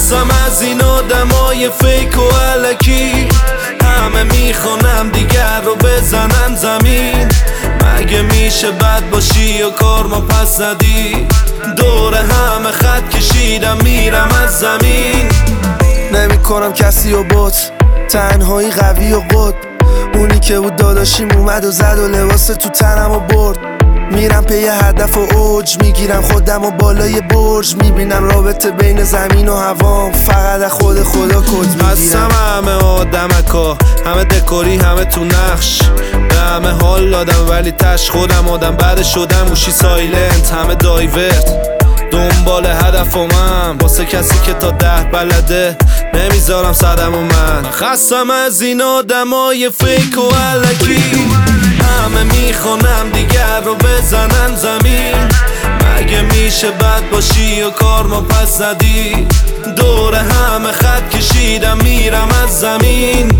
خستم از این آدمای فیک و علکی، همه میخوانم دیگر رو بزنن زمین. مگه میشه بد باشی و کارما پس ندی؟ دور همه خط کشیدم میرم از زمین. نمی کنم کسی و بوت، تنهایی قوی و قد. اونی که بود داداشیم اومد و زد و لباس تو تنم و برد. میرم پی هدف و اوج، میگیرم خودم و بالای برج. میبینم رابطه بین زمین و هوام، فقط از خود خدا کد میگیرم. هستم همه آدمکا، همه دکوری، همه تو نقش. به همه حال دادم ولی تش خودم آدم بعد شدم. موشی سایلنت، همه دایورت، دنبال هدفمم واسه کسی که تا 10 بلده. نمیذارم صدم و من خستم از این آدمای فیک و علکی، همه میخوانم دیگر رو بزنن زمین. مگه میشه بد باشی و کارما پس ندی؟ دور همه خط کشیدم میرم از زمین.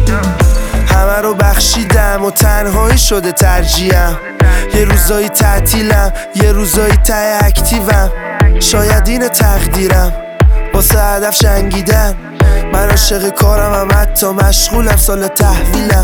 همه رو بخشیدم و تنهایی شده ترجیحم. یه روزایی تعطیلم، یه روزایی ته اکتیوم. شاید این تقدیرم، واسه هدف جنگیدن. من عاشق کارم هم، حتی مشغولم سال تحویلم.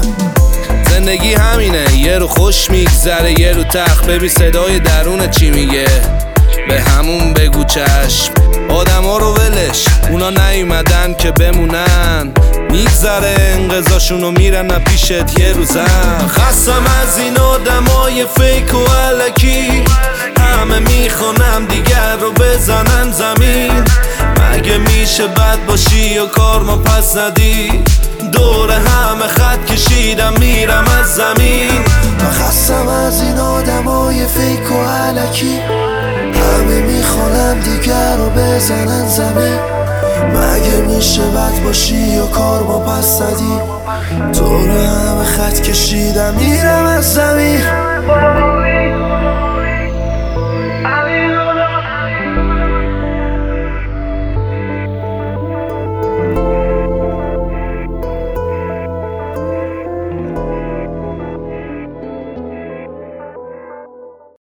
زندگی همینه، یه رو خوش میگذره یه رو تخت. ببین صدای درون چی میگه، به همون بگو چشم. آدم ها رو ولش، اونا نیومدن که بمونن. میگذره انقضاشون و میرن پیشت یه روزم. خستم از این آدمای فیک و علکی، همه میخوانم دیگر رو بزنن زمین. مگه میشه بد باشی و کارما پس ندی؟ دور همه خط کشیدم میرم از زمین. من خستم از این آدمای فیک و علکی، همه میخوانم دیگر رو بزنن زمین. مگه میشه بد باشی و کارما پس ندی؟ دور همه خط کشیدم میرم از زمین.